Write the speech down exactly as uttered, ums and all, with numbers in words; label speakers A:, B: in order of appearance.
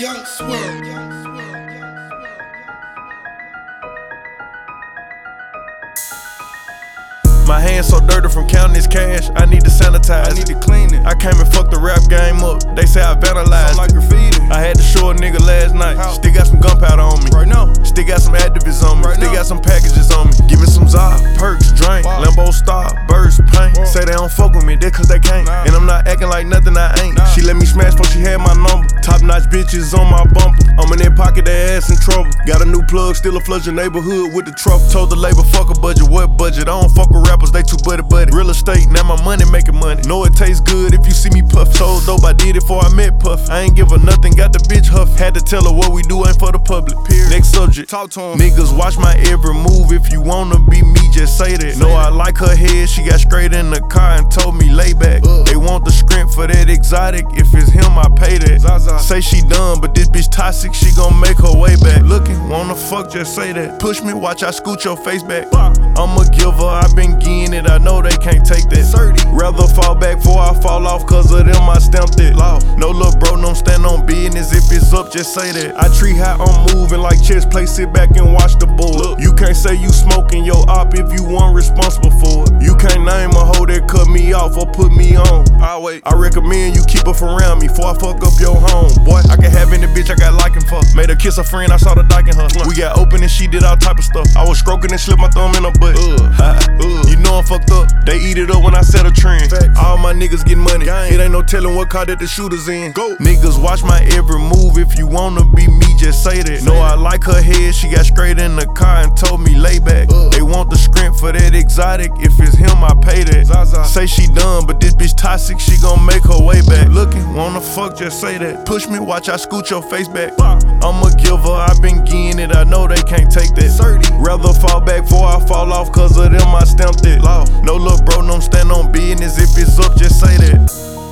A: Young Swerve.
B: My hands so dirty from counting this cash, I need to sanitize.
C: I need to clean it.
B: I came and fucked the rap game up. They say I vandalized.
C: Sound like graffiti.
B: I had to show a nigga last night.
C: How?
B: Still got some gunpowder on me.
C: Right now.
B: Still got some activists on me.
C: Right
B: Still
C: now.
B: got some packages on me. Give me some Zod, perks, drink,
C: Wow.
B: Lambo Star, burst, paint.
C: Whoa.
B: Say they don't fuck with me, that cause they can't.
C: Nah.
B: And I'm not acting like nothing I ain't.
C: Nah.
B: She let me smash before she had my number. Top notch bitches on my bumper. I'm in that pocket, that ass in trouble. Got a new plug, still a flood your neighborhood with the truffle. Told the labor, fuck a budget, what budget? I don't fuck with rappers, they too buddy buddy. Real estate, now my money making money. Know it tastes good if you see me puff. Sold dope, I did it before I met Puff. I ain't give her nothing, got the bitch huff. Had to tell her what we do ain't for the public. Period. Next subject.
C: Talk to him.
B: Niggas watch my every move. If you wanna be me, just say that. Know I like her head. She got straight in the car and told me lay back.
C: Ugh.
B: They want the script for that exotic. If it's him, I pay that.
C: Zaza.
B: Say she done, but this bitch toxic. She gon' make her way back. Looking, wanna fuck, just say that. Push me, watch I scoot your face back. I'm a giver, I been getting it. I know they can't take that. Rather fall back before I fall off, cause of them I stamped it. Law. No little bro, don't stand on business. If it's up, just say that. I treat how I'm moving like chess play, sit back and watch the bull. Look. You can't say you smoking your op if you weren't responsible for it. You can't name a hoe that cut me off or put me on. I wait. I recommend you keep her from around me before I fuck up your home. Boy, I can have any bitch I got liking for. Made her kiss a friend, I saw the dyke in her. We got open and she did all type of stuff. I was stroking and slipped my thumb in her butt. Ugh. Ugh. You know I'm fucked up. They eat it up when I set a trend. Facts. All my niggas get money. Gang. It ain't no telling what car that the shooters in. Go. Niggas watch my every move. If you wanna be me, just say that. Say know that. I like her head. She got straight in the car and told me lay back. Ugh. They want the script for that exotic. If it's him, I pay that. Zaza. Say she done, but this bitch toxic. She gon' make her way back. Looking, wanna fuck, just say that. Push me, watch I scoot your face back. I'm a giver, I been getting it. I know they can't take that. Rather fall back before I fall off, cause of them I stamped it. Law. No little bro, don't stand on business. If it's up, just say that.